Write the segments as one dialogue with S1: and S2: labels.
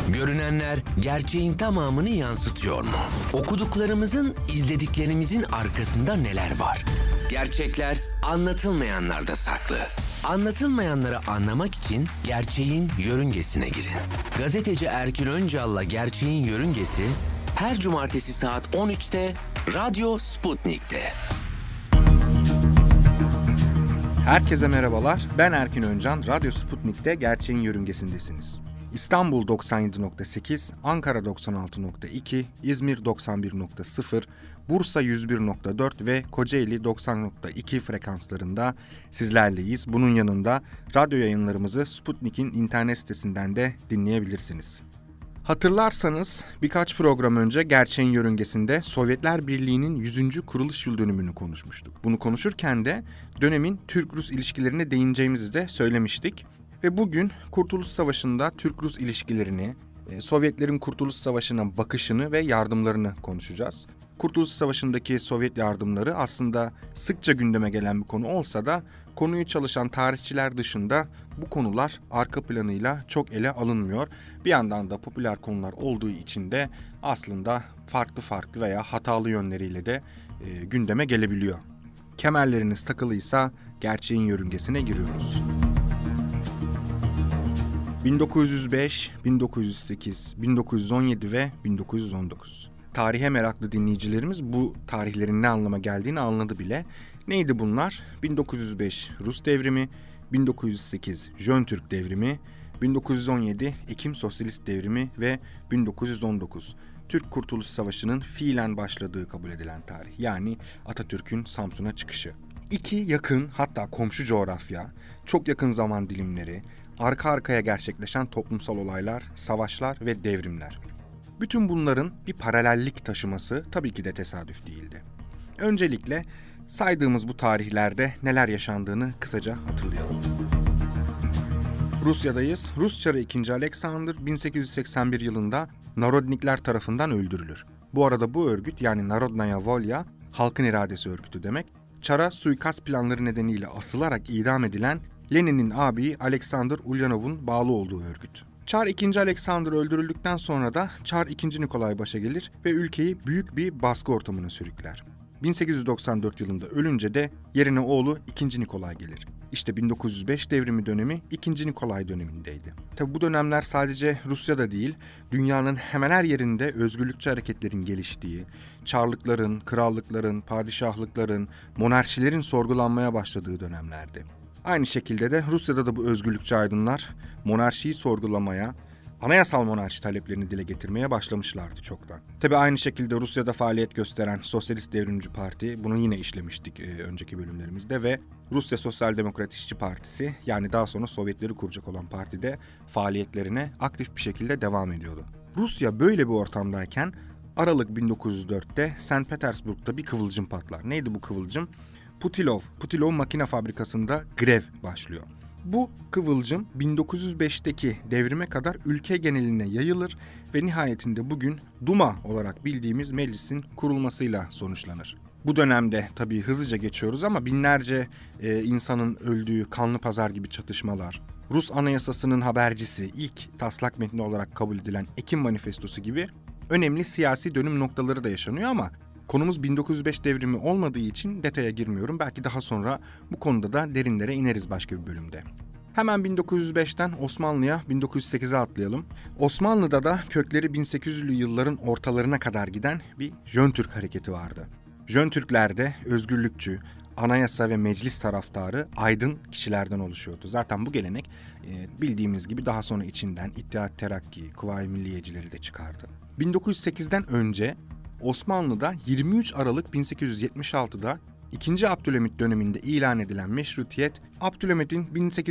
S1: Görünenler gerçeğin tamamını yansıtıyor mu? Okuduklarımızın, izlediklerimizin arkasında neler var? Gerçekler anlatılmayanlarda saklı. Anlatılmayanları anlamak için gerçeğin yörüngesine girin. Gazeteci Erkin Öncal'la Gerçeğin Yörüngesi her cumartesi saat 13'te Radyo Sputnik'te.
S2: Herkese merhabalar. Ben Erkin Öncan. Radyo Sputnik'te Gerçeğin Yörüngesindesiniz. İstanbul 97.8, Ankara 96.2, İzmir 91.0, Bursa 101.4 ve Kocaeli 90.2 frekanslarında sizlerleyiz. Bunun yanında radyo yayınlarımızı Sputnik'in internet sitesinden de dinleyebilirsiniz. Hatırlarsanız birkaç program önce Gerçeğin Yörüngesinde Sovyetler Birliği'nin 100. kuruluş yıl dönümünü konuşmuştuk. Bunu konuşurken de dönemin Türk-Rus ilişkilerine değineceğimizi de söylemiştik. Ve bugün Kurtuluş Savaşı'nda Türk-Rus ilişkilerini, Sovyetlerin Kurtuluş Savaşı'na bakışını ve yardımlarını konuşacağız. Kurtuluş Savaşı'ndaki Sovyet yardımları aslında sıkça gündeme gelen bir konu olsa da konuyu çalışan tarihçiler dışında bu konular arka planıyla çok ele alınmıyor. Bir yandan da popüler konular olduğu için de aslında farklı veya hatalı yönleriyle de gündeme gelebiliyor. Kemerleriniz takılıysa gerçeğin yörüngesine giriyoruz. 1905, 1908, 1917 ve 1919. Tarihe meraklı dinleyicilerimiz bu tarihlerin ne anlama geldiğini anladı bile. Neydi bunlar? 1905 Rus devrimi, 1908 Jön Türk devrimi, 1917 Ekim Sosyalist devrimi ve 1919 Türk Kurtuluş Savaşı'nın fiilen başladığı kabul edilen tarih. Yani Atatürk'ün Samsun'a çıkışı. İki yakın, hatta komşu coğrafya, çok yakın zaman dilimleri, arka arkaya gerçekleşen toplumsal olaylar, savaşlar ve devrimler. Bütün bunların bir paralellik taşıması tabii ki de tesadüf değildi. Öncelikle saydığımız bu tarihlerde neler yaşandığını kısaca hatırlayalım. Rusya'dayız. Rus Çarı II. Alexander 1881 yılında Narodnikler tarafından öldürülür. Bu arada bu örgüt, yani Narodnaya Volya, halkın iradesi örgütü demek, Çar'a suikast planları nedeniyle asılarak idam edilen Lenin'in ağabeyi Alexander Ulyanov'un bağlı olduğu örgüt. Çar II. Alexander öldürüldükten sonra da Çar II. Nikolay başa gelir ve ülkeyi büyük bir baskı ortamına sürükler. 1894 yılında ölünce de yerine oğlu II. Nikolay gelir. İşte 1905 devrimi dönemi II. Nikolay dönemindeydi. Tabi bu dönemler sadece Rusya'da değil, dünyanın hemen her yerinde özgürlükçü hareketlerin geliştiği, çarlıkların, krallıkların, padişahlıkların, monarşilerin sorgulanmaya başladığı dönemlerdi. Aynı şekilde de Rusya'da da bu özgürlükçü aydınlar monarşiyi sorgulamaya, anayasal monarşi taleplerini dile getirmeye başlamışlardı çoktan. Tabii aynı şekilde Rusya'da faaliyet gösteren Sosyalist Devrimci Parti, bunu yine işlemiştik önceki bölümlerimizde ve Rusya Sosyal Demokrat İşçi Partisi, yani daha sonra Sovyetleri kuracak olan partide faaliyetlerine aktif bir şekilde devam ediyordu. Rusya böyle bir ortamdayken Aralık 1904'te St. Petersburg'da bir kıvılcım patlar. Neydi bu kıvılcım? Putilov makine fabrikasında grev başlıyor. Bu kıvılcım 1905'teki devrime kadar ülke geneline yayılır ve nihayetinde bugün Duma olarak bildiğimiz meclisin kurulmasıyla sonuçlanır. Bu dönemde tabii hızlıca geçiyoruz ama binlerce insanın öldüğü kanlı pazar gibi çatışmalar, Rus Anayasası'nın habercisi, ilk taslak metni olarak kabul edilen Ekim Manifestosu gibi önemli siyasi dönüm noktaları da yaşanıyor ama konumuz 1905 devrimi olmadığı için detaya girmiyorum. Belki daha sonra bu konuda da derinlere ineriz başka bir bölümde. Hemen 1905'ten Osmanlı'ya 1908'e atlayalım. Osmanlı'da da kökleri 1800'lü yılların ortalarına kadar giden bir Jön Türk hareketi vardı. Jön Türkler de özgürlükçü, anayasa ve meclis taraftarı aydın kişilerden oluşuyordu. Zaten bu gelenek bildiğimiz gibi daha sonra içinden İttihat Terakki, Kuvayi Milliyecileri de çıkardı. 1908'den önce Osmanlı'da 23 Aralık 1876'da 2. Abdülhamit döneminde ilan edilen meşrutiyet, Abdülhamit'in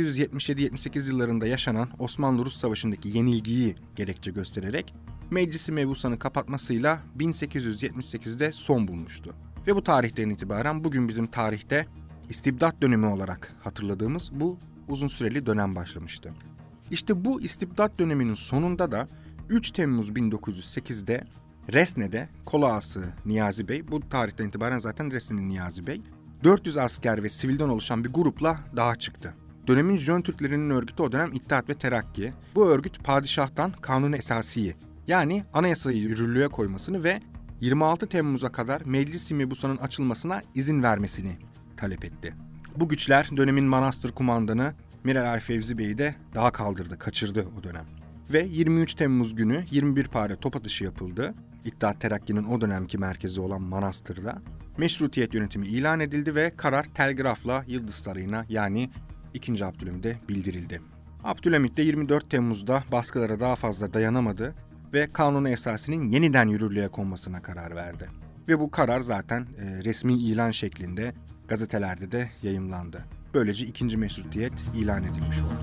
S2: 1877-78 yıllarında yaşanan Osmanlı-Rus Savaşı'ndaki yenilgiyi gerekçe göstererek meclisi mebusanı kapatmasıyla 1878'de son bulmuştu. Ve bu tarihten itibaren bugün bizim tarihte istibdat dönemi olarak hatırladığımız bu uzun süreli dönem başlamıştı. İşte bu istibdat döneminin sonunda da 3 Temmuz 1908'de Resne'de kol ağası Niyazi Bey, bu tarihten itibaren zaten Resne'nin Niyazi Bey, 400 asker ve sivilden oluşan bir grupla dağa çıktı. Dönemin Jön Türklerinin örgütü o dönem İttihat ve Terakki. Bu örgüt padişahtan Kanun-u Esasi'yi, yani anayasayı yürürlüğe koymasını ve 26 Temmuz'a kadar Meclis-i Mebusan'ın açılmasına izin vermesini talep etti. Bu güçler dönemin Manastır kumandanı Miralay Fevzi Bey'i de dağa kaldırdı, kaçırdı o dönem. Ve 23 Temmuz günü 21 pare top atışı yapıldı. İttihat Terakki'nin o dönemki merkezi olan Manastır'da. Meşrutiyet yönetimi ilan edildi ve karar telgrafla Yıldız Sarayı'na, yani 2. Abdülhamid'e bildirildi. Abdülhamid de 24 Temmuz'da baskılara daha fazla dayanamadı ve Kanun-u Esasi'nin yeniden yürürlüğe konmasına karar verdi. Ve bu karar zaten resmi ilan şeklinde gazetelerde de yayımlandı. Böylece 2. Meşrutiyet ilan edilmiş oldu.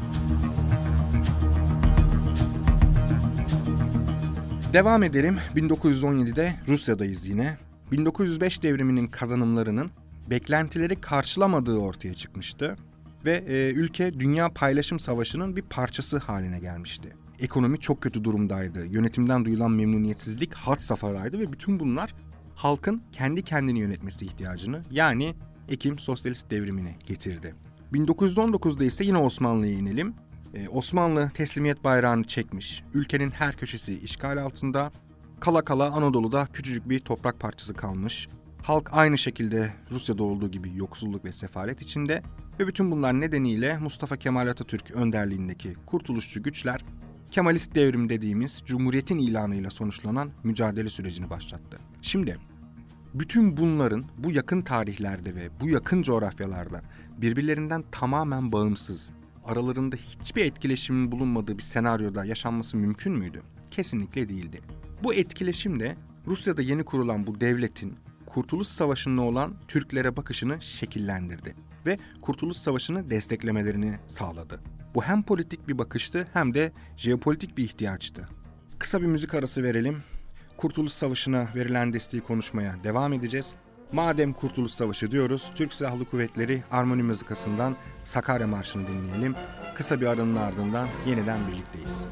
S2: Devam edelim. 1917'de Rusya'dayız yine. 1905 devriminin kazanımlarının beklentileri karşılamadığı ortaya çıkmıştı ve ülke Dünya Paylaşım Savaşı'nın bir parçası haline gelmişti. Ekonomi çok kötü durumdaydı. Yönetimden duyulan memnuniyetsizlik had safhadaydı ve bütün bunlar halkın kendi kendini yönetmesi ihtiyacını, yani Ekim Sosyalist Devrimini getirdi. 1919'da ise yine Osmanlı'ya inelim. Osmanlı teslimiyet bayrağını çekmiş, ülkenin her köşesi işgal altında, kala kala Anadolu'da küçücük bir toprak parçası kalmış. Halk aynı şekilde Rusya'da olduğu gibi yoksulluk ve sefalet içinde ve bütün bunlar nedeniyle Mustafa Kemal Atatürk önderliğindeki kurtuluşçu güçler Kemalist devrim dediğimiz Cumhuriyet'in ilanıyla sonuçlanan mücadele sürecini başlattı. Şimdi bütün bunların bu yakın tarihlerde ve bu yakın coğrafyalarda birbirlerinden tamamen bağımsız, aralarında hiçbir etkileşimin bulunmadığı bir senaryoda yaşanması mümkün müydü? Kesinlikle değildi. Bu etkileşim de Rusya'da yeni kurulan bu devletin Kurtuluş Savaşı'na olan Türklere bakışını şekillendirdi ve Kurtuluş Savaşı'nı desteklemelerini sağladı. Bu hem politik bir bakıştı hem de jeopolitik bir ihtiyaçtı. Kısa bir müzik arası verelim. Kurtuluş Savaşı'na verilen desteği konuşmaya devam edeceğiz. Madem Kurtuluş Savaşı diyoruz, Türk Silahlı Kuvvetleri Armoni Müzikası'ndan Sakarya Marşı'nı dinleyelim. Kısa bir aranın ardından yeniden birlikteyiz.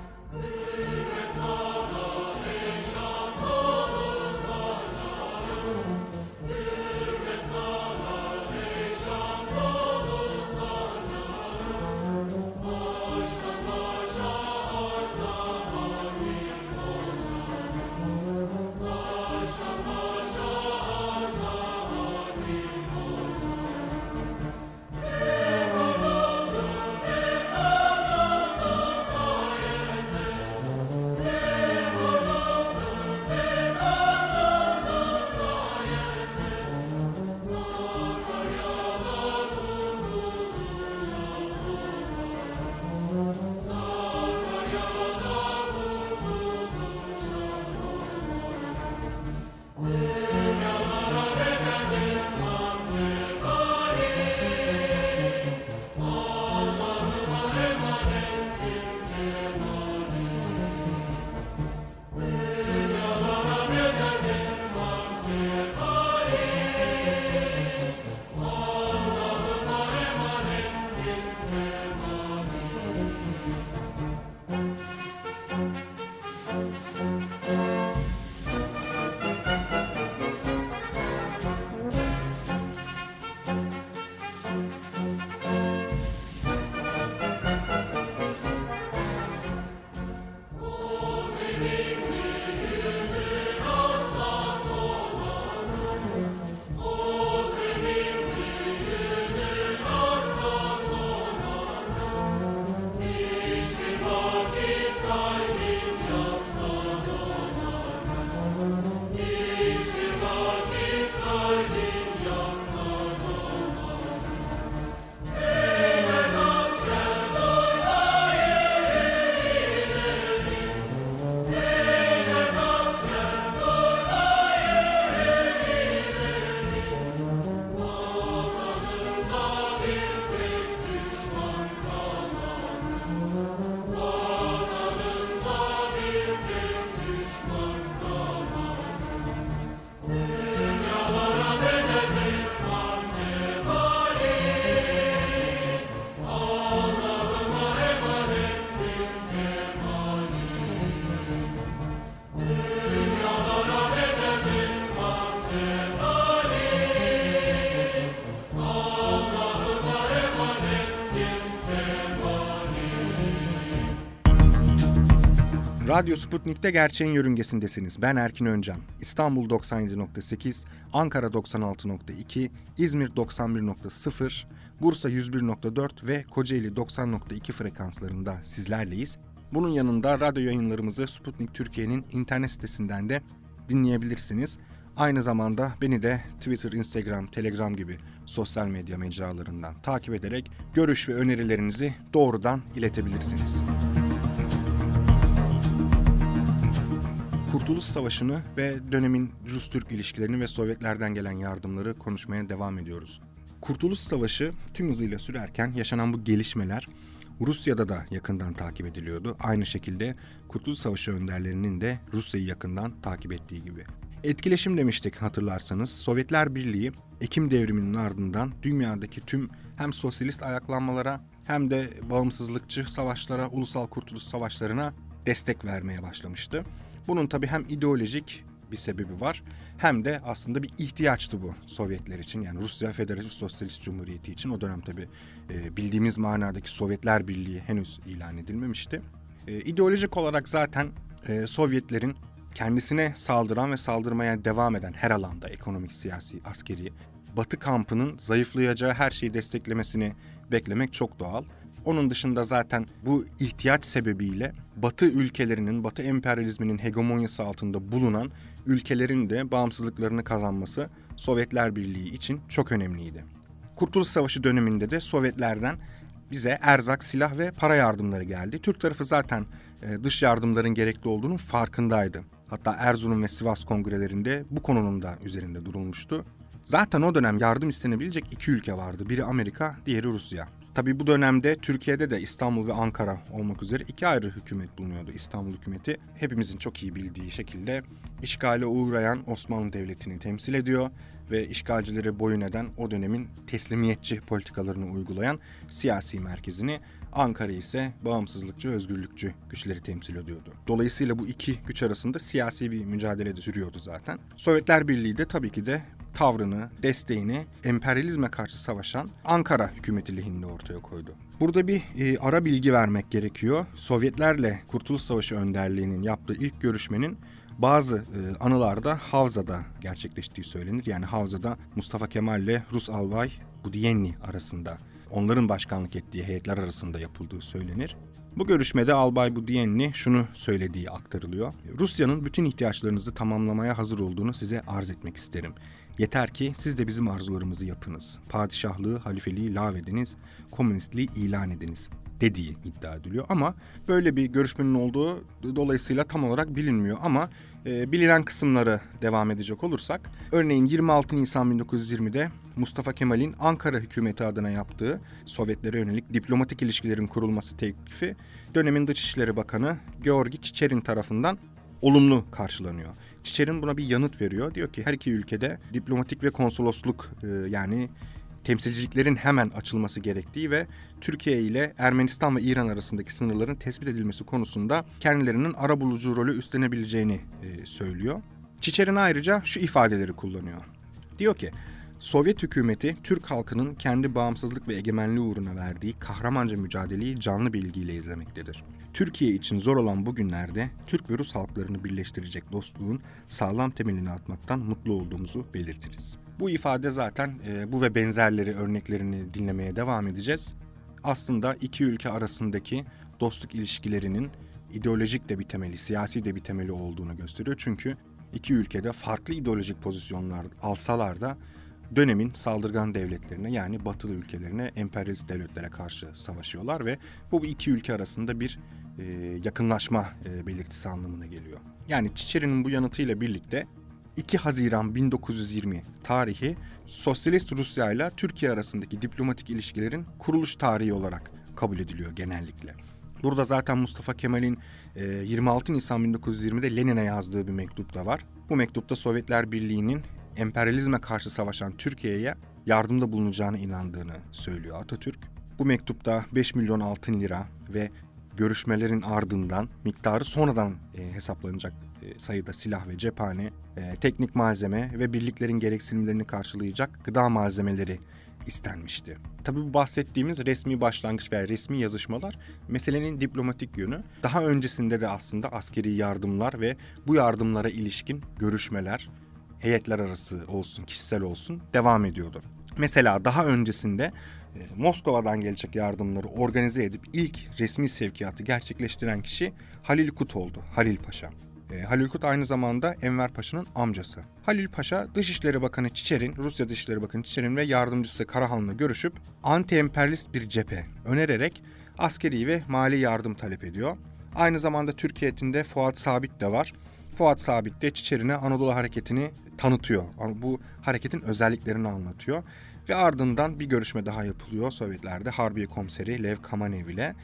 S2: Radyo Sputnik'te gerçeğin yörüngesindesiniz. Ben Erkin Öncan. İstanbul 97.8, Ankara 96.2, İzmir 91.0, Bursa 101.4 ve Kocaeli 90.2 frekanslarında sizlerleyiz. Bunun yanında radyo yayınlarımızı Sputnik Türkiye'nin internet sitesinden de dinleyebilirsiniz. Aynı zamanda beni de Twitter, Instagram, Telegram gibi sosyal medya mecralarından takip ederek görüş ve önerilerinizi doğrudan iletebilirsiniz. Kurtuluş Savaşı'nı ve dönemin Rus-Türk ilişkilerini ve Sovyetlerden gelen yardımları konuşmaya devam ediyoruz. Kurtuluş Savaşı tüm hızıyla sürerken yaşanan bu gelişmeler Rusya'da da yakından takip ediliyordu. Aynı şekilde Kurtuluş Savaşı önderlerinin de Rusya'yı yakından takip ettiği gibi. Etkileşim demiştik hatırlarsanız. Sovyetler Birliği Ekim devriminin ardından dünyadaki tüm hem sosyalist ayaklanmalara hem de bağımsızlıkçı savaşlara, ulusal kurtuluş savaşlarına destek vermeye başlamıştı. Bunun tabii hem ideolojik bir sebebi var hem de aslında bir ihtiyaçtı bu Sovyetler için. Yani Rusya Federatif Sosyalist Cumhuriyeti için o dönem tabii bildiğimiz manadaki Sovyetler Birliği henüz ilan edilmemişti. İdeolojik olarak zaten Sovyetlerin kendisine saldıran ve saldırmaya devam eden her alanda ekonomik, siyasi, askeri, Batı kampının zayıflayacağı her şeyi desteklemesini beklemek çok doğal. Onun dışında zaten bu ihtiyaç sebebiyle Batı ülkelerinin, Batı emperyalizminin hegemonyası altında bulunan ülkelerin de bağımsızlıklarını kazanması Sovyetler Birliği için çok önemliydi. Kurtuluş Savaşı döneminde de Sovyetlerden bize erzak, silah ve para yardımları geldi. Türk tarafı zaten dış yardımların gerekli olduğunun farkındaydı. Hatta Erzurum ve Sivas kongrelerinde bu konunun da üzerinde durulmuştu. Zaten o dönem yardım istenebilecek iki ülke vardı. Biri Amerika, diğeri Rusya. Tabii bu dönemde Türkiye'de de İstanbul ve Ankara olmak üzere iki ayrı hükümet bulunuyordu. İstanbul hükümeti hepimizin çok iyi bildiği şekilde işgale uğrayan Osmanlı Devleti'ni temsil ediyor ve işgalcilere boyun eden o dönemin teslimiyetçi politikalarını uygulayan siyasi merkezini, Ankara ise bağımsızlıkçı, özgürlükçü güçleri temsil ediyordu. Dolayısıyla bu iki güç arasında siyasi bir mücadele de sürüyordu zaten. Sovyetler Birliği de tabii ki de tavrını, desteğini emperyalizme karşı savaşan Ankara hükümeti lehinde ortaya koydu. Burada bir ara bilgi vermek gerekiyor. Sovyetlerle Kurtuluş Savaşı önderliğinin yaptığı ilk görüşmenin bazı anılarda Havza'da gerçekleştiği söylenir. Yani Havza'da Mustafa Kemal ile Rus albay Budiyenny arasında, onların başkanlık ettiği heyetler arasında yapıldığı söylenir. Bu görüşmede Albay Budiyenny şunu söylediği aktarılıyor. Rusya'nın bütün ihtiyaçlarınızı tamamlamaya hazır olduğunu size arz etmek isterim. Yeter ki siz de bizim arzularımızı yapınız. Padişahlığı, halifeliği lağvediniz, komünistliği ilan ediniz dediği iddia ediliyor. Ama böyle bir görüşmenin olduğu dolayısıyla tam olarak bilinmiyor. Ama bilinen kısımları devam edecek olursak, örneğin 26 Nisan 1920'de Mustafa Kemal'in Ankara hükümeti adına yaptığı Sovyetlere yönelik diplomatik ilişkilerin kurulması teklifi dönemin Dışişleri Bakanı Georgi Çiçerin tarafından olumlu karşılanıyor. Çiçerin buna bir yanıt veriyor. Diyor ki her iki ülkede diplomatik ve konsolosluk yani temsilciliklerin hemen açılması gerektiği ve Türkiye ile Ermenistan ve İran arasındaki sınırların tespit edilmesi konusunda kendilerinin arabulucu rolü üstlenebileceğini söylüyor. Çiçerin ayrıca şu ifadeleri kullanıyor. Diyor ki, Sovyet hükümeti Türk halkının kendi bağımsızlık ve egemenliği uğruna verdiği kahramanca mücadeleyi canlı bir ilgiyle izlemektedir. Türkiye için zor olan bu günlerde Türk ve Rus halklarını birleştirecek dostluğun sağlam temelini atmaktan mutlu olduğumuzu belirtiriz. Bu ifade zaten bu ve benzerleri örneklerini dinlemeye devam edeceğiz. Aslında iki ülke arasındaki dostluk ilişkilerinin ideolojik de bir temeli, siyasi de bir temeli olduğunu gösteriyor. Çünkü iki ülkede farklı ideolojik pozisyonlar alsalar da dönemin saldırgan devletlerine, yani batılı ülkelerine, emperyalist devletlere karşı savaşıyorlar ve bu iki ülke arasında bir yakınlaşma belirtisi anlamına geliyor. Yani Çiçerin'in bu yanıtıyla birlikte 2 Haziran 1920 tarihi Sosyalist Rusya ile Türkiye arasındaki diplomatik ilişkilerin kuruluş tarihi olarak kabul ediliyor genellikle. Burada zaten Mustafa Kemal'in 26 Nisan 1920'de Lenin'e yazdığı bir mektup da var. Bu mektupta Sovyetler Birliği'nin emperyalizme karşı savaşan Türkiye'ye yardımda bulunacağına inandığını söylüyor Atatürk. Bu mektupta 5 milyon altın lira ve görüşmelerin ardından miktarı sonradan hesaplanacak sayıda silah ve cephane, teknik malzeme ve birliklerin gereksinimlerini karşılayacak gıda malzemeleri istenmişti. Tabii bu bahsettiğimiz resmi başlangıç veya resmi yazışmalar meselenin diplomatik yönü. Daha öncesinde de aslında askeri yardımlar ve bu yardımlara ilişkin görüşmeler, heyetler arası olsun, kişisel olsun devam ediyordu. Mesela daha öncesinde Moskova'dan gelecek yardımları organize edip ilk resmi sevkiyatı gerçekleştiren kişi Halil Kut oldu, Halil Paşa. Halil Kut aynı zamanda Enver Paşa'nın amcası. Halil Paşa, Dışişleri Bakanı Çiçer'in, Rusya Dışişleri Bakanı Çiçer'in ve yardımcısı Karahan'la görüşüp anti-emperyalist bir cephe önererek askeri ve mali yardım talep ediyor. Aynı zamanda Türk heyetinde Fuat Sabit de var. Fuat Sabit de Çiçer'ine Anadolu Hareketi'ni tanıtıyor. Bu hareketin özelliklerini anlatıyor. Ve ardından bir görüşme daha yapılıyor Sovyetlerde Harbiye Komiseri Lev Kamenev ile.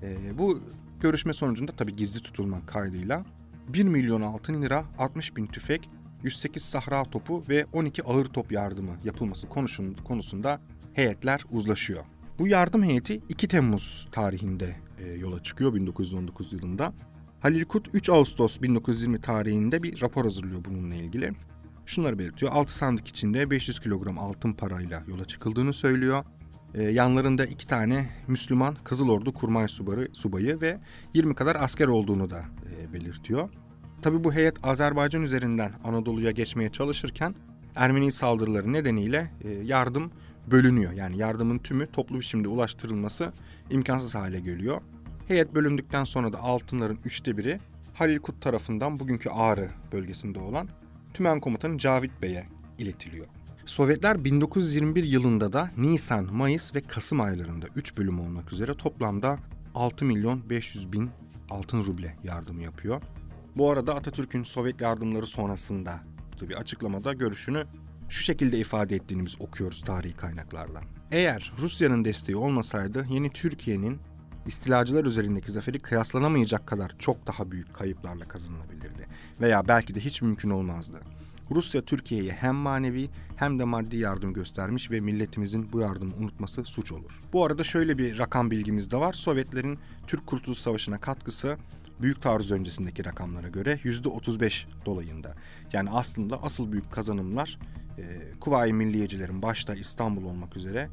S2: Bu görüşme sonucunda tabii gizli tutulmak kaydıyla 1 milyon altın lira, 60 bin tüfek, 108 sahra topu ve 12 ağır top yardımı yapılması konusunda heyetler uzlaşıyor. Bu yardım heyeti 2 Temmuz tarihinde yola çıkıyor 1919 yılında. Halil Kut 3 Ağustos 1920 tarihinde bir rapor hazırlıyor bununla ilgili. Şunları belirtiyor. 6 sandık içinde 500 kilogram altın parayla yola çıkıldığını söylüyor. Yanlarında 2 tane Müslüman Kızıl Ordu kurmay subayı ve 20 kadar asker olduğunu da belirtiyor. Tabii bu heyet Azerbaycan üzerinden Anadolu'ya geçmeye çalışırken Ermeni saldırıları nedeniyle yardım bölünüyor. Yani yardımın tümü toplu biçimde ulaştırılması imkansız hale geliyor. Heyet bölündükten sonra da altınların 1/3'ü Halil Kut tarafından bugünkü Ağrı bölgesinde olan Tümen Komutanı Cavit Bey'e iletiliyor. Sovyetler 1921 yılında da Nisan, Mayıs ve Kasım aylarında 3 bölüm olmak üzere toplamda 6 milyon 500 bin altın ruble yardımı yapıyor. Bu arada Atatürk'ün Sovyet yardımları sonrasında bir açıklamada görüşünü şu şekilde ifade ettiğini biz okuyoruz tarihi kaynaklardan. Eğer Rusya'nın desteği olmasaydı yeni Türkiye'nin istilacılar üzerindeki zaferi kıyaslanamayacak kadar çok daha büyük kayıplarla kazanılabilirdi veya belki de hiç mümkün olmazdı. Rusya Türkiye'ye hem manevi hem de maddi yardım göstermiş ve milletimizin bu yardımı unutması suç olur. Bu arada şöyle bir rakam bilgimiz de var. Sovyetlerin Türk Kurtuluş Savaşı'na katkısı Büyük Taarruz öncesindeki rakamlara göre %35 dolayında. Yani aslında asıl büyük kazanımlar Kuvayi Milliyecilerin başta İstanbul olmak üzere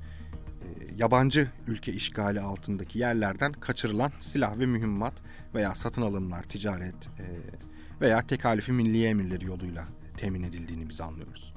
S2: yabancı ülke işgali altındaki yerlerden kaçırılan silah ve mühimmat veya satın alımlar, ticaret veya tekalifi milliye emirleri yoluyla temin edildiğini biz anlıyoruz.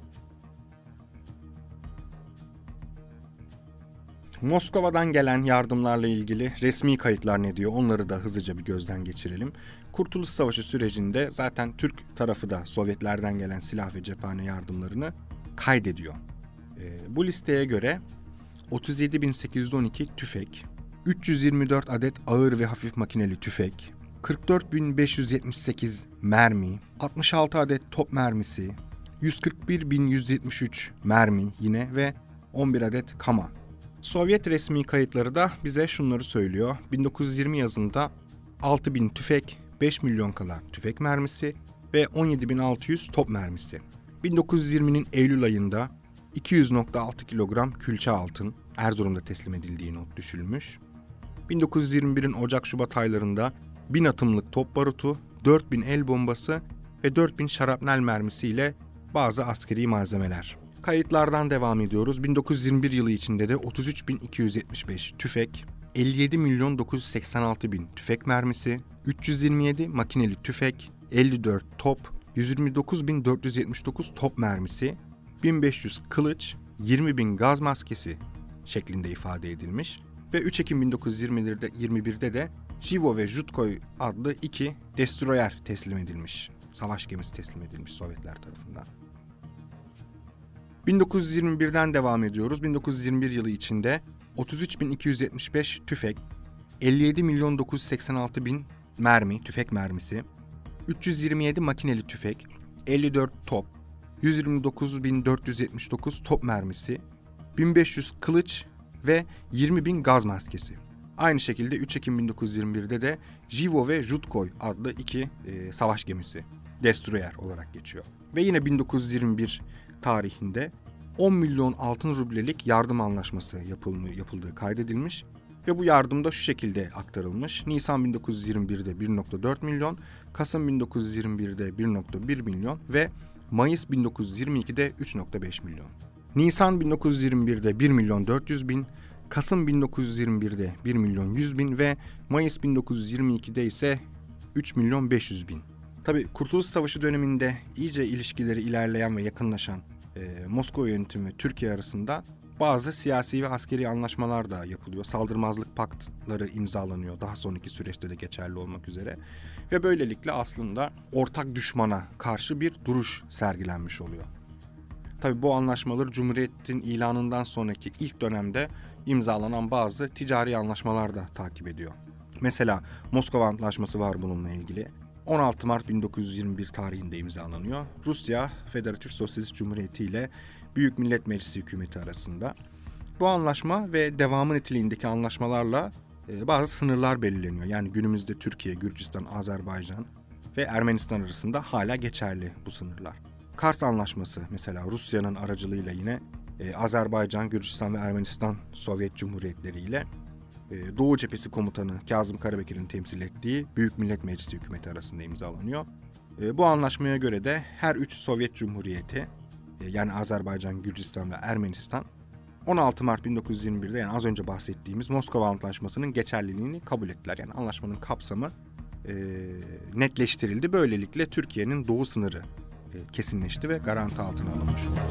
S2: Moskova'dan gelen yardımlarla ilgili resmi kayıtlar ne diyor? Onları da hızlıca bir gözden geçirelim. Kurtuluş Savaşı sürecinde zaten Türk tarafı da Sovyetlerden gelen silah ve cephane yardımlarını kaydediyor. Bu listeye göre 37.812 tüfek, 324 adet ağır ve hafif makineli tüfek, 44.578 mermi, 66 adet top mermisi, 141.173 mermi yine ve 11 adet kama. Sovyet resmi kayıtları da bize şunları söylüyor. 1920 yazında 6.000 tüfek, 5 milyon kadar tüfek mermisi ve 17.600 top mermisi. 1920'nin Eylül ayında 200.6 kilogram külçe altın Erzurum'da teslim edildiği not düşülmüş. 1921'in Ocak-Şubat aylarında 1000 atımlık top barutu, 4000 el bombası ve 4000 şarapnel mermisiyle bazı askeri malzemeler. Kayıtlardan devam ediyoruz. 1921 yılı içinde de 33.275 tüfek, 57.986.000 tüfek mermisi, 327 makineli tüfek, 54 top, 129.479 top mermisi, 1500 kılıç, 20.000 gaz maskesi şeklinde ifade edilmiş ve 3 Ekim 1921'de de Jivo ve Jutkoy adlı 2 destroyer teslim edilmiş. Savaş gemisi teslim edilmiş Sovyetler tarafından. 1921'den devam ediyoruz. 1921 yılı içinde 33.275 tüfek, 57.986.000 mermi, tüfek mermisi, 327 makineli tüfek, 54 top, 129.479 top mermisi, 1500 kılıç ve 20.000 gaz maskesi. Aynı şekilde 3 Ekim 1921'de de Jivo ve Jutkoy adlı 2 savaş gemisi destroyer olarak geçiyor. Ve yine 1921 tarihinde 10 milyon altın rublelik yardım anlaşması yapıldığı kaydedilmiş Ve bu yardım da şu şekilde aktarılmış. Nisan 1921'de 1,4 milyon, Kasım 1921'de 1,1 milyon ve Mayıs 1922'de 3,5 milyon. Nisan 1921'de 1 milyon 400 bin, Kasım 1921'de 1 milyon 100 bin ve Mayıs 1922'de ise 3 milyon 500 bin. Tabii Kurtuluş Savaşı döneminde iyice ilişkileri ilerleyen ve yakınlaşan Moskova yönetimi ve Türkiye arasında bazı siyasi ve askeri anlaşmalar da yapılıyor. Saldırmazlık paktları imzalanıyor. Daha sonraki süreçte de geçerli olmak üzere. Ve böylelikle aslında ortak düşmana karşı bir duruş sergilenmiş oluyor. Tabii bu anlaşmaları Cumhuriyet'in ilanından sonraki ilk dönemde imzalanan bazı ticari anlaşmalar da takip ediyor. Mesela Moskova Antlaşması var bununla ilgili. 16 Mart 1921 tarihinde imzalanıyor. Rusya Federatif Sosyalist Cumhuriyeti ile Büyük Millet Meclisi hükümeti arasında. Bu anlaşma ve devamı niteliğindeki anlaşmalarla bazı sınırlar belirleniyor. Yani günümüzde Türkiye, Gürcistan, Azerbaycan ve Ermenistan arasında hala geçerli bu sınırlar. Kars Anlaşması mesela Rusya'nın aracılığıyla yine Azerbaycan, Gürcistan ve Ermenistan Sovyet Cumhuriyetleri ile Doğu Cephesi Komutanı Kazım Karabekir'in temsil ettiği Büyük Millet Meclisi hükümeti arasında imzalanıyor. Bu anlaşmaya göre de her üç Sovyet Cumhuriyeti yani Azerbaycan, Gürcistan ve Ermenistan 16 Mart 1921'de yani az önce bahsettiğimiz Moskova Antlaşması'nın geçerliliğini kabul ettiler. Yani anlaşmanın kapsamı netleştirildi. Böylelikle Türkiye'nin doğu sınırı kesinleşti ve garanti altına alınmış oldu.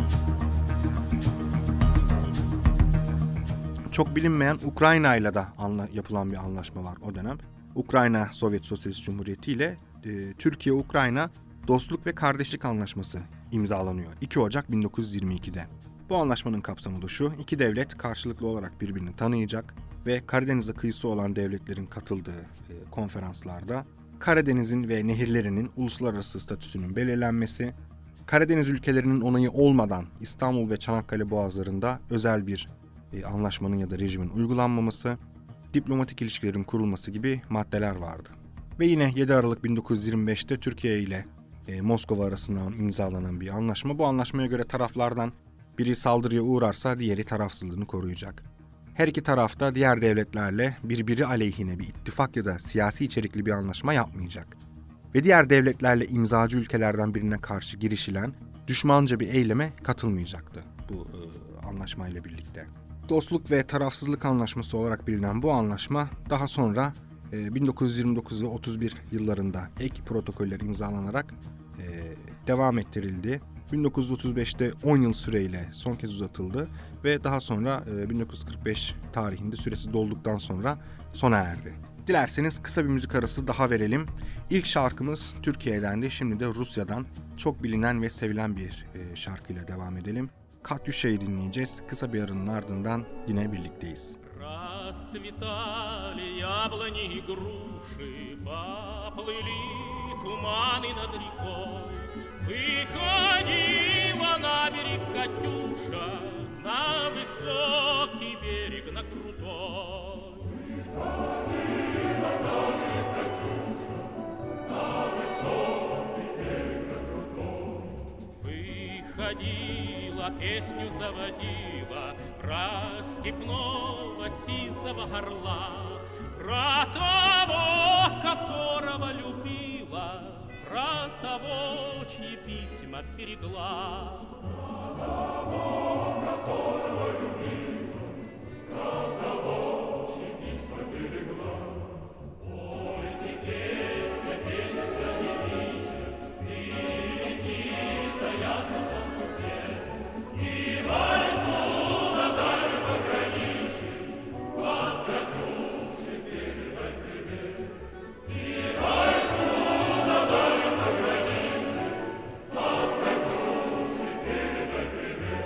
S2: Çok bilinmeyen Ukrayna ile de yapılan bir anlaşma var o dönem. Ukrayna Sovyet Sosyalist Cumhuriyeti ile Türkiye-Ukrayna Dostluk ve Kardeşlik Anlaşması imzalanıyor 2 Ocak 1922'de. Bu anlaşmanın kapsamı da şu: iki devlet karşılıklı olarak birbirini tanıyacak ve Karadeniz'e kıyısı olan devletlerin katıldığı konferanslarda Karadeniz'in ve nehirlerinin uluslararası statüsünün belirlenmesi, Karadeniz ülkelerinin onayı olmadan İstanbul ve Çanakkale boğazlarında özel bir anlaşmanın ya da rejimin uygulanmaması, diplomatik ilişkilerin kurulması gibi maddeler vardı. Ve yine 7 Aralık 1925'te Türkiye ile Moskova arasında imzalanan bir anlaşma. Bu anlaşmaya göre taraflardan biri saldırıya uğrarsa diğeri tarafsızlığını koruyacak. Her iki taraf da diğer devletlerle birbiri aleyhine bir ittifak ya da siyasi içerikli bir anlaşma yapmayacak. Ve diğer devletlerle imzacı ülkelerden birine karşı girişilen düşmanca bir eyleme katılmayacaktı bu anlaşmayla birlikte. Dostluk ve tarafsızlık anlaşması olarak bilinen bu anlaşma daha sonra 1929 ve 31 yıllarında ek protokoller imzalanarak devam ettirildi. 1935'te 10 yıl süreyle son kez uzatıldı ve daha sonra 1945 tarihinde süresi dolduktan sonra sona erdi. Dilerseniz kısa bir müzik arası daha verelim. İlk şarkımız Türkiye'dendi. Şimdi de Rusya'dan çok bilinen ve sevilen bir şarkıyla devam edelim. Katyuşa'yı dinleyeceğiz. Kısa bir aranın ardından yine birlikteyiz.
S3: Расцветали яблони и груши, поплыли туманы над рекой. Выходила на берег Катюша, на высокий берег, на крутой. Выходила на берег Катюша, на высокий берег, на крутой. Выходила, песню заводила про степного сизого орла, про того, которого любила, про того, чьи письма берегла. Про того, которого любила, про того, чьи письма берегла. Ой, ты песня, песенка не вечер, ты летит за ясным солнцем свет, и вальсу на дальнем пограничье от Катюши передай привет. И вальсу на дальнем пограничье от Катюши передай привет.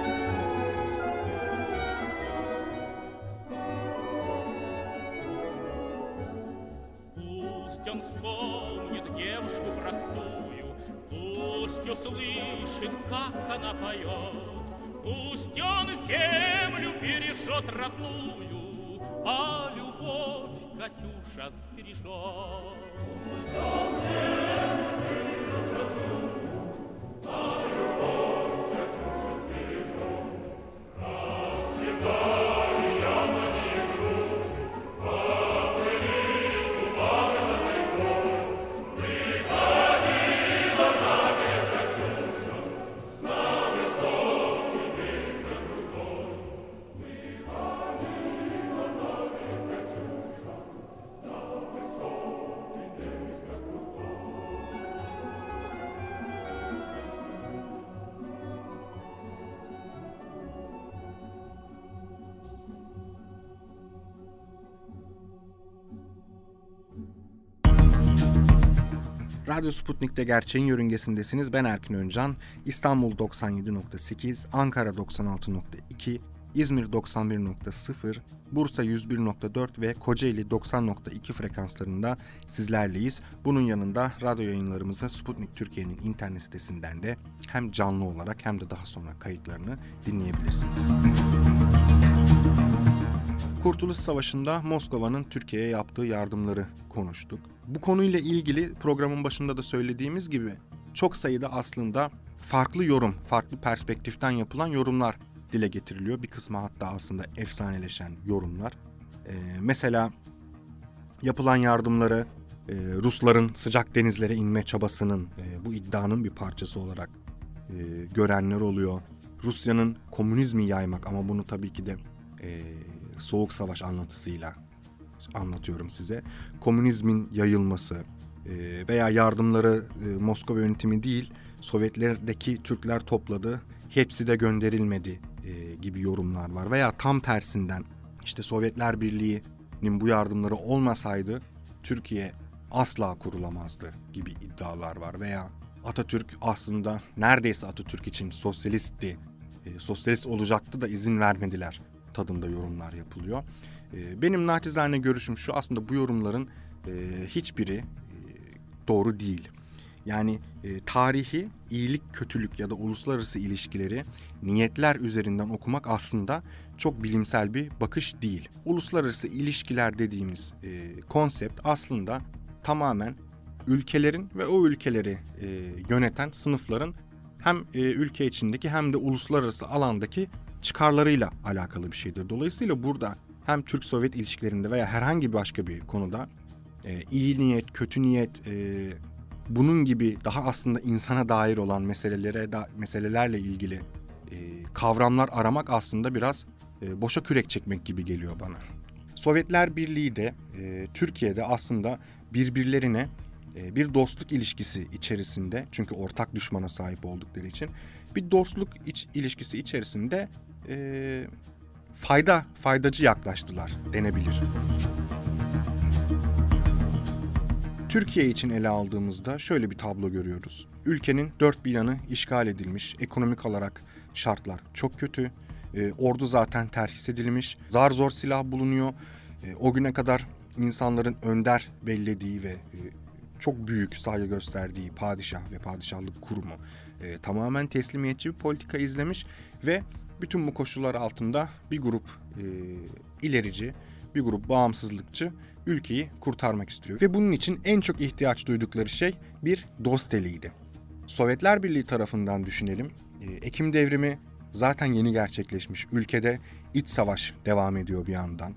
S3: Пусть он вспомнит девушку простую, пусть услышит, как она поет, пусть он землю бережет родную, а любовь Катюша сбережет. Пусть он землю бережет родную, а любовь Катюша сбережет. Расцветали яблони и груши,
S2: Radyo Sputnik'te Gerçeğin Yörüngesindesiniz. Ben Erkin Öncan. İstanbul 97.8, Ankara 96.2, İzmir 91.0, Bursa 101.4 ve Kocaeli 90.2 frekanslarında sizlerleyiz. Bunun yanında radyo yayınlarımızı Sputnik Türkiye'nin internet sitesinden de hem canlı olarak hem de daha sonra kayıtlarını dinleyebilirsiniz. Kurtuluş Savaşı'nda Moskova'nın Türkiye'ye yaptığı yardımları konuştuk. Bu konuyla ilgili programın başında da söylediğimiz gibi çok sayıda aslında farklı yorum, farklı perspektiften yapılan yorumlar dile getiriliyor. Bir kısmı hatta aslında efsaneleşen yorumlar. Mesela yapılan yardımları Rusların sıcak denizlere inme çabasının, bu iddianın bir parçası olarak görenler oluyor. Rusya'nın komünizmi yaymak, ama bunu tabii ki de Soğuk Savaş anlatısıyla anlatıyorum size. Komünizmin yayılması veya yardımları Moskova yönetimi değil, Sovyetlerdeki Türkler topladı, hepsi de gönderilmedi gibi yorumlar var. Veya tam tersinden işte Sovyetler Birliği'nin bu yardımları olmasaydı Türkiye asla kurulamazdı gibi iddialar var. Veya Atatürk aslında neredeyse Atatürk için sosyalistti, sosyalist olacaktı da izin vermediler tadında yorumlar yapılıyor. Benim naçizane görüşüm şu: aslında bu yorumların hiçbiri doğru değil. Yani tarihi, iyilik, kötülük ya da uluslararası ilişkileri niyetler üzerinden okumak aslında çok bilimsel bir bakış değil. Uluslararası ilişkiler dediğimiz konsept aslında tamamen ülkelerin ve o ülkeleri yöneten sınıfların hem ülke içindeki hem de uluslararası alandaki çıkarlarıyla alakalı bir şeydir. Dolayısıyla burada hem Türk-Sovyet ilişkilerinde veya herhangi başka bir konuda iyi niyet, kötü niyet, bunun gibi daha aslında insana dair olan meselelerle ilgili kavramlar aramak aslında biraz boşa kürek çekmek gibi geliyor bana. Sovyetler Birliği de Türkiye'de aslında birbirlerine bir dostluk ilişkisi içerisinde, çünkü ortak düşmana sahip oldukları için bir dostluk ilişkisi içerisinde faydacı yaklaştılar denebilir. Türkiye için ele aldığımızda şöyle bir tablo görüyoruz. Ülkenin dört bir yanı işgal edilmiş, ekonomik olarak şartlar çok kötü, ordu zaten terhis edilmiş, zar zor silah bulunuyor. O güne kadar insanların önder bellediği ve çok büyük saygı gösterdiği padişah ve padişahlık kurumu tamamen teslimiyetçi bir politika izlemiş ve bütün bu koşullar altında bir grup ilerici, bir grup bağımsızlıkçı ülkeyi kurtarmak istiyor. Ve bunun için en çok ihtiyaç duydukları şey bir dost eliydi. Sovyetler Birliği tarafından düşünelim. Ekim devrimi zaten yeni gerçekleşmiş. Ülkede iç savaş devam ediyor bir yandan.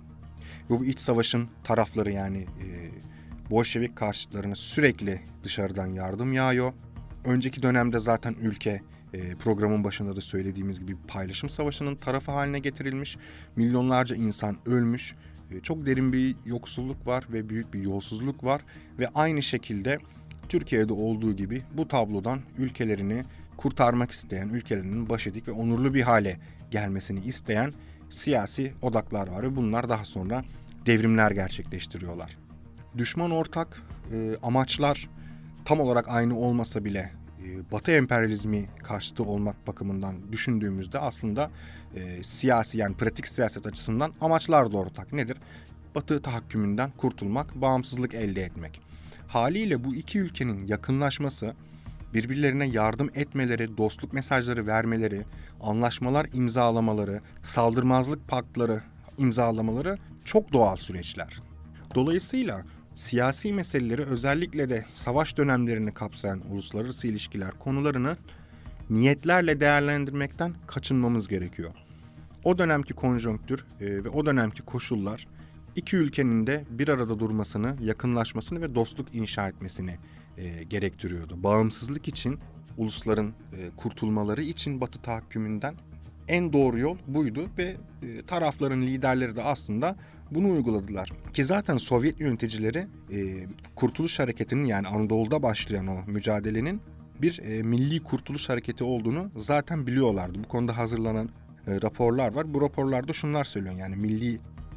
S2: Ve bu iç savaşın tarafları, yani Bolşevik karşıtlarına sürekli dışarıdan yardım yağıyor. Önceki dönemde zaten ülke programın başında da söylediğimiz gibi paylaşım savaşının tarafı haline getirilmiş. Milyonlarca insan ölmüş. Çok derin bir yoksulluk var ve büyük bir yolsuzluk var. Ve aynı şekilde Türkiye'de olduğu gibi bu tablodan ülkelerini kurtarmak isteyen, ülkelerinin başedik ve onurlu bir hale gelmesini isteyen siyasi odaklar var. Ve bunlar daha sonra devrimler gerçekleştiriyorlar. Düşman ortak, amaçlar tam olarak aynı olmasa bile Batı emperyalizmi karşıtı olmak bakımından düşündüğümüzde aslında siyasi, yani pratik siyaset açısından amaçlar da ortak. Nedir? Batı tahakkümünden kurtulmak, bağımsızlık elde etmek. Haliyle bu iki ülkenin yakınlaşması, birbirlerine yardım etmeleri, dostluk mesajları vermeleri, anlaşmalar imzalamaları, saldırmazlık paktları imzalamaları çok doğal süreçler. Dolayısıyla siyasi meseleleri, özellikle de savaş dönemlerini kapsayan uluslararası ilişkiler konularını niyetlerle değerlendirmekten kaçınmamız gerekiyor. O dönemki konjonktür ve o dönemki koşullar iki ülkenin de bir arada durmasını, yakınlaşmasını ve dostluk inşa etmesini gerektiriyordu. Bağımsızlık için, ulusların kurtulmaları için Batı tahakkümünden en doğru yol buydu ve tarafların liderleri de aslında bunu uyguladılar. Ki zaten Sovyet yöneticileri Kurtuluş Hareketi'nin, yani Anadolu'da başlayan o mücadelenin bir milli kurtuluş hareketi olduğunu zaten biliyorlardı. Bu konuda hazırlanan raporlar var. Bu raporlarda şunlar söylüyor: yani milli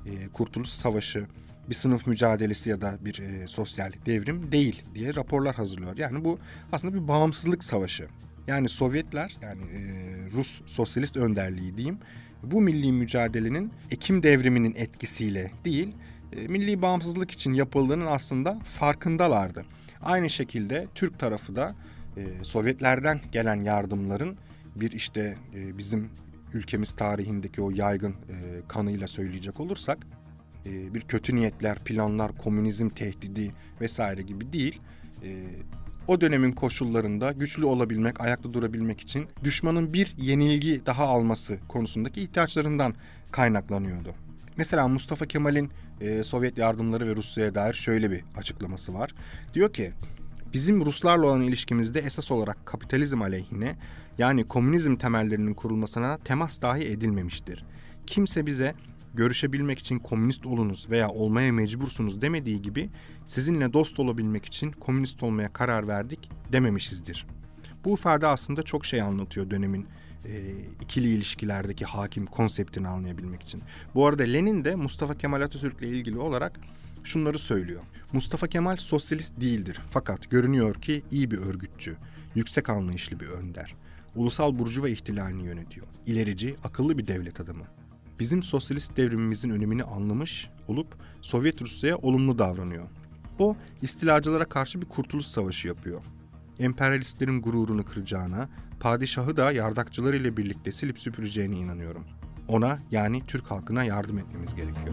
S2: Kurtuluş Savaşı bir sınıf mücadelesi ya da bir sosyal devrim değil diye raporlar hazırlıyor. Yani bu aslında bir bağımsızlık savaşı. Yani Sovyetler, yani Rus Sosyalist önderliği diyeyim, bu milli mücadelenin Ekim devriminin etkisiyle değil, milli bağımsızlık için yapıldığının aslında farkındalardı. Aynı şekilde Türk tarafı da Sovyetlerden gelen yardımların bir bizim ülkemiz tarihindeki o yaygın kanıyla söyleyecek olursak bir kötü niyetler, planlar, komünizm tehdidi vesaire gibi değil. O dönemin koşullarında güçlü olabilmek, ayakta durabilmek için düşmanın bir yenilgi daha alması konusundaki ihtiyaçlarından kaynaklanıyordu. Mesela Mustafa Kemal'in Sovyet yardımları ve Rusya'ya dair şöyle bir açıklaması var. Diyor ki, bizim Ruslarla olan ilişkimizde esas olarak kapitalizm aleyhine, yani komünizm temellerinin kurulmasına temas dahi edilmemiştir. Kimse bize görüşebilmek için komünist olunuz veya olmaya mecbursunuz demediği gibi sizinle dost olabilmek için komünist olmaya karar verdik dememişizdir. Bu ifade aslında çok şey anlatıyor dönemin ikili ilişkilerdeki hakim konseptini anlayabilmek için. Bu arada Lenin de Mustafa Kemal Atatürk'le ilgili olarak şunları söylüyor. Mustafa Kemal sosyalist değildir fakat görünüyor ki iyi bir örgütçü, yüksek anlayışlı bir önder. Ulusal burjuva ihtilalini yönetiyor. İlerici, akıllı bir devlet adamı. Bizim sosyalist devrimimizin önemini anlamış olup Sovyet Rusya'ya olumlu davranıyor. O, istilacılara karşı bir kurtuluş savaşı yapıyor. Emperyalistlerin gururunu kıracağına, padişahı da yardakçılarıyla birlikte silip süpüreceğine inanıyorum. Ona, yani Türk halkına yardım etmemiz gerekiyor.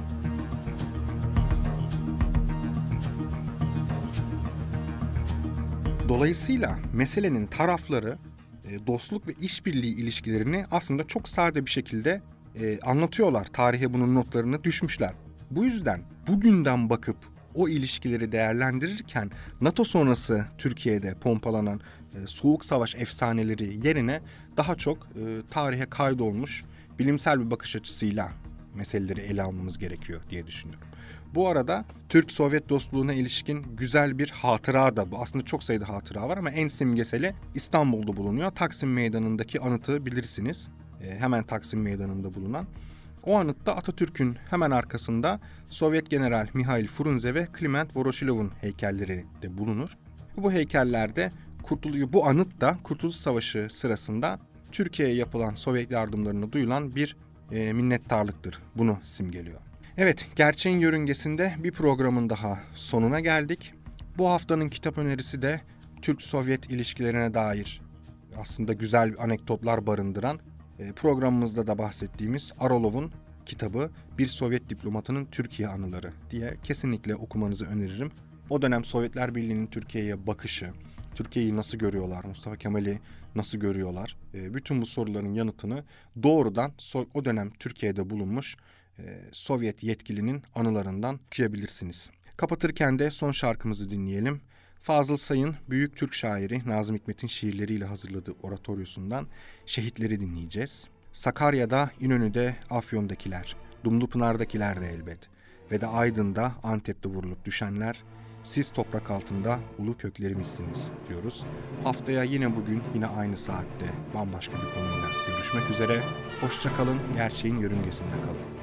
S2: Dolayısıyla meselenin tarafları dostluk ve işbirliği ilişkilerini aslında çok sade bir şekilde anlatıyorlar. Tarihe bunun notlarını düşmüşler. Bu yüzden bugünden bakıp o ilişkileri değerlendirirken NATO sonrası Türkiye'de pompalanan soğuk savaş efsaneleri yerine daha çok tarihe kaydolmuş bilimsel bir bakış açısıyla meseleleri ele almamız gerekiyor diye düşünüyorum. Bu arada Türk-Sovyet dostluğuna ilişkin güzel bir hatıra da bu. Aslında çok sayıda hatıra var ama en simgeseli İstanbul'da bulunuyor. Taksim Meydanı'ndaki anıtı bilirsiniz. Hemen Taksim Meydanı'nda bulunan. O anıtta Atatürk'ün hemen arkasında Sovyet General Mihail Frunze ve Kliment Voroshilov'un heykelleri de bulunur. Bu heykellerde bu anıt da Kurtuluş Savaşı sırasında Türkiye'ye yapılan Sovyet yardımlarına duyulan bir minnettarlıktır. Bunu simgeliyor. Evet, Gerçeğin Yörüngesi'nde bir programın daha sonuna geldik. Bu haftanın kitap önerisi de Türk-Sovyet ilişkilerine dair aslında güzel anekdotlar barındıran programımızda da bahsettiğimiz Arolov'un kitabı Bir Sovyet Diplomatının Türkiye Anıları diye kesinlikle okumanızı öneririm. O dönem Sovyetler Birliği'nin Türkiye'ye bakışı, Türkiye'yi nasıl görüyorlar, Mustafa Kemal'i nasıl görüyorlar, bütün bu soruların yanıtını doğrudan o dönem Türkiye'de bulunmuş Sovyet yetkilinin anılarından okuyabilirsiniz. Kapatırken de son şarkımızı dinleyelim. Fazıl Say'ın büyük Türk şairi Nazım Hikmet'in şiirleriyle hazırladığı oratoryosundan Şehitleri dinleyeceğiz. Sakarya'da, İnönü'de, Afyon'dakiler, Dumlupınar'dakiler de elbet ve de Aydın'da, Antep'te vurulup düşenler, siz toprak altında ulu köklerimizsiniz diyoruz. Haftaya yine bugün, yine aynı saatte bambaşka bir konuyla görüşmek üzere. Hoşça kalın, gerçeğin yörüngesinde kalın.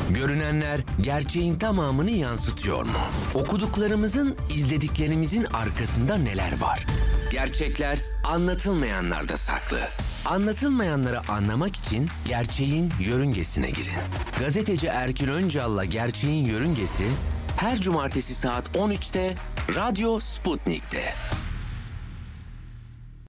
S1: Görünenler gerçeğin tamamını yansıtıyor mu? Okuduklarımızın, izlediklerimizin arkasında neler var? Gerçekler anlatılmayanlarda saklı. Anlatılmayanları anlamak için gerçeğin yörüngesine girin. Gazeteci Erkin Öncal'la Gerçeğin Yörüngesi her cumartesi saat 13'te Radyo Sputnik'te.